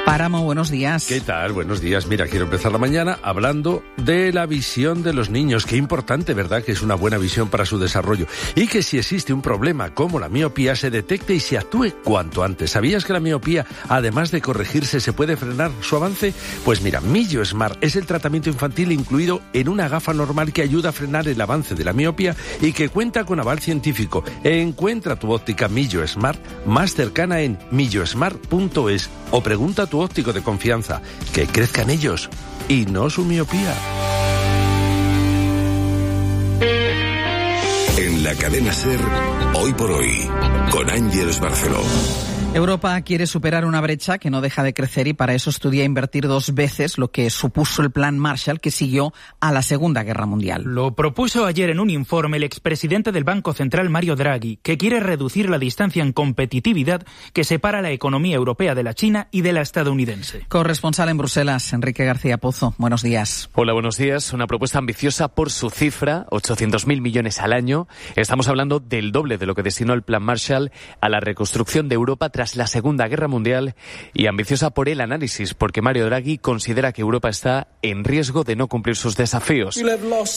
Páramo, buenos días. ¿Qué tal? Buenos días. Mira, quiero empezar la mañana hablando de la visión de los niños. Qué importante, ¿verdad?, que es una buena visión para su desarrollo. Y que si existe un problema como la miopía, se detecte y se actúe cuanto antes. ¿Sabías que la miopía, además de corregirse, se puede frenar su avance? Pues mira, Millo Smart es el tratamiento infantil incluido en una gafa normal que ayuda a frenar el avance de la miopía y que cuenta con aval científico. Encuentra tu óptica Millo Smart más cercana en millosmart.es o pregunta a tu óptico de confianza. Que crezcan ellos y no su miopía. En la cadena SER, Hoy por Hoy, con Ángeles Barceló. Europa quiere superar una brecha que no deja de crecer y para eso estudia invertir 2 veces lo que supuso el Plan Marshall que siguió a la Segunda Guerra Mundial. Lo propuso ayer en un informe el expresidente del Banco Central, Mario Draghi, que quiere reducir la distancia en competitividad que separa la economía europea de la china y de la estadounidense. Corresponsal en Bruselas, Enrique García Pozo. Buenos días. Hola, buenos días. Una propuesta ambiciosa por su cifra, 800.000 millones al año. Estamos hablando del doble de lo que destinó el Plan Marshall a la reconstrucción de Europa tras la Segunda Guerra Mundial, y ambiciosa por el análisis, porque Mario Draghi considera que Europa está en riesgo de no cumplir sus desafíos. Y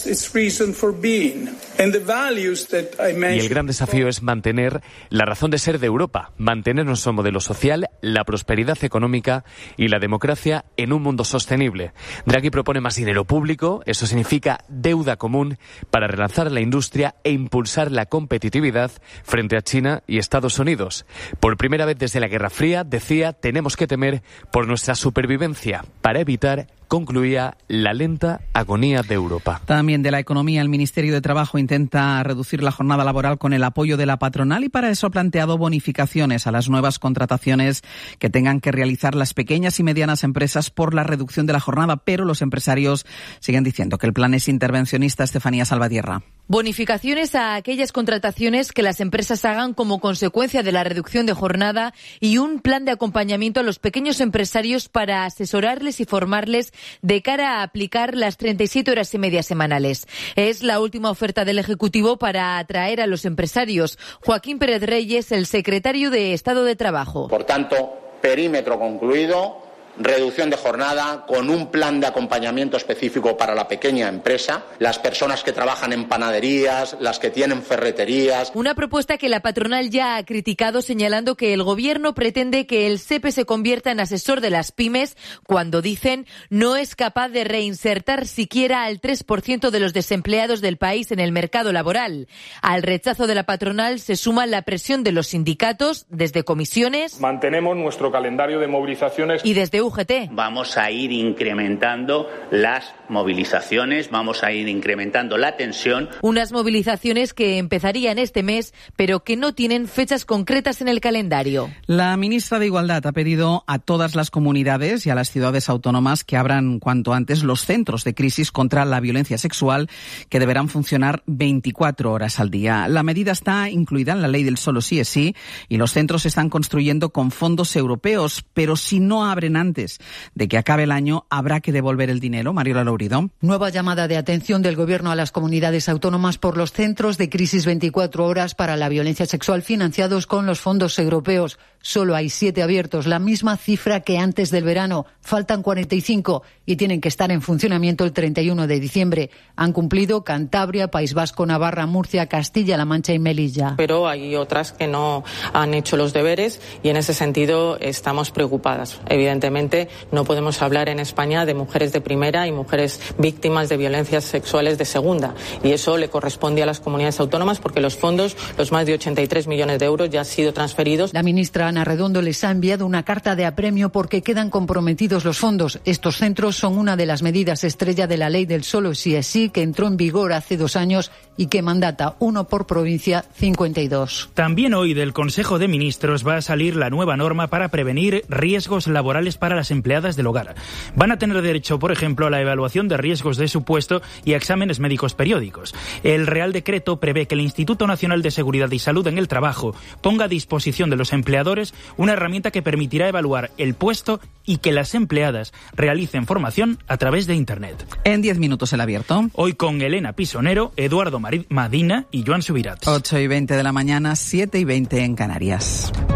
el gran desafío es mantener la razón de ser de Europa, mantener nuestro modelo social, la prosperidad económica y la democracia en un mundo sostenible. Draghi propone más dinero público, eso significa deuda común para relanzar la industria e impulsar la competitividad frente a China y Estados Unidos. Por primera vez desde la Guerra Fría, decía, tenemos que temer por nuestra supervivencia para evitar, concluía, la lenta agonía de Europa. También de la economía, el Ministerio de Trabajo intenta reducir la jornada laboral con el apoyo de la patronal y para eso ha planteado bonificaciones a las nuevas contrataciones que tengan que realizar las pequeñas y medianas empresas por la reducción de la jornada, pero los empresarios siguen diciendo que el plan es intervencionista. Estefanía Salvatierra. Bonificaciones a aquellas contrataciones que las empresas hagan como consecuencia de la reducción de jornada y un plan de acompañamiento a los pequeños empresarios para asesorarles y formarles de cara a aplicar las 37 horas y media semanales. Es la última oferta del Ejecutivo para atraer a los empresarios. Joaquín Pérez Reyes, el secretario de Estado de Trabajo. Por tanto, perímetro concluido. Reducción de jornada con un plan de acompañamiento específico para la pequeña empresa, las personas que trabajan en panaderías, las que tienen ferreterías. Una propuesta que la patronal ya ha criticado, señalando que el gobierno pretende que el SEPE se convierta en asesor de las pymes cuando, dicen, no es capaz de reinsertar siquiera al 3% de los desempleados del país en el mercado laboral. Al rechazo de la patronal se suma la presión de los sindicatos desde comisiones. Mantenemos nuestro calendario de movilizaciones y desde UGT. Vamos a ir incrementando las movilizaciones, vamos a ir incrementando la tensión. Unas movilizaciones que empezarían este mes, pero que no tienen fechas concretas en el calendario. La ministra de Igualdad ha pedido a todas las comunidades y a las ciudades autónomas que abran cuanto antes los centros de crisis contra la violencia sexual, que deberán funcionar 24 horas al día. La medida está incluida en la ley del solo sí es sí y los centros se están construyendo con fondos europeos, pero si no abren antes de que acabe el año, habrá que devolver el dinero. Mariola Lourido. Nueva llamada de atención del Gobierno a las comunidades autónomas por los centros de crisis 24 horas para la violencia sexual financiados con los fondos europeos. Solo hay 7 abiertos, la misma cifra que antes del verano. Faltan 45 y tienen que estar en funcionamiento el 31 de diciembre. Han cumplido Cantabria, País Vasco, Navarra, Murcia, Castilla-La Mancha y Melilla. Pero hay otras que no han hecho los deberes y en ese sentido estamos preocupadas. Evidentemente no podemos hablar en España de mujeres de primera y mujeres víctimas de violencias sexuales de segunda. Y eso le corresponde a las comunidades autónomas porque los fondos, los más de 83 millones de euros ya han sido transferidos. La ministra Ana Redondo les ha enviado una carta de apremio porque quedan comprometidos los fondos. Estos centros son una de las medidas estrella de la ley del solo sí es sí, que entró en vigor hace 2 años y que mandata 1 por provincia, 52. También hoy del Consejo de Ministros va a salir la nueva norma para prevenir riesgos laborales para las empleadas del hogar. Van a tener derecho, por ejemplo, a la evaluación de riesgos de su puesto y a exámenes médicos periódicos. El Real Decreto prevé que el Instituto Nacional de Seguridad y Salud en el Trabajo ponga a disposición de los empleadores una herramienta que permitirá evaluar el puesto y que las empleadas realicen formación a través de Internet. En 10 minutos el abierto. Hoy con Elena Pisonero, Eduardo Madina y Joan Subirats. 8:20 de la mañana, 7:20 en Canarias.